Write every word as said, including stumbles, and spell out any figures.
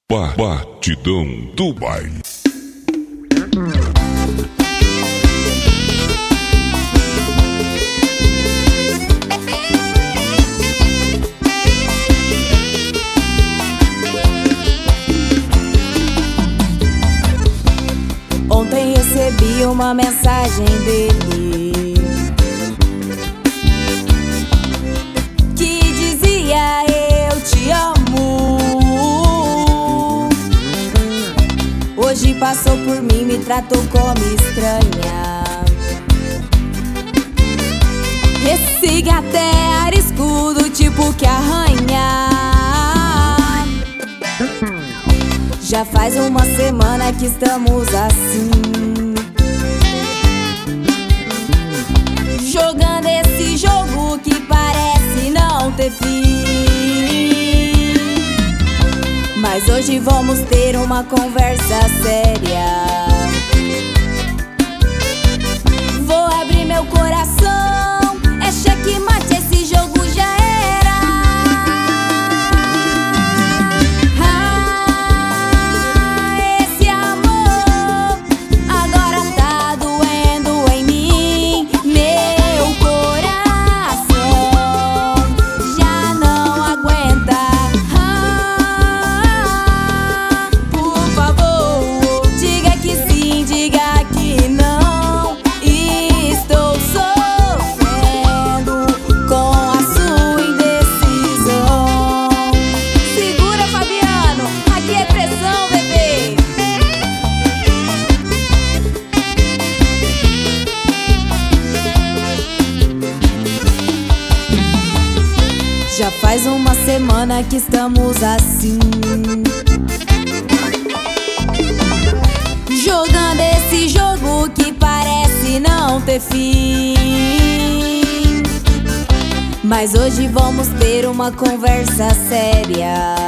Batidão do baile. Ontem recebi uma mensagem dele que dizia: eu te amo. Hoje passou por mim, me tratou como estranha. Esse gato é ariscudo, tipo que arranha. Já faz uma semana que estamos assim, jogando esse jogo que parece não ter fim. Mas hoje vamos ter uma conversa séria. Vou abrir meu coração, é checkmate, esse jogo já era. Ah, esse amor agora tá doendo em mim. Meu coração já não aguenta. Ah, por favor, diga que sim, diga que não. Estou sofrendo com a sua indecisão. Segura, Fabiano, aqui é pressão, bebê. Já faz uma semana que estamos assim, jogando esse jogo que parece não ter fim. Mas hoje vamos ter uma conversa séria.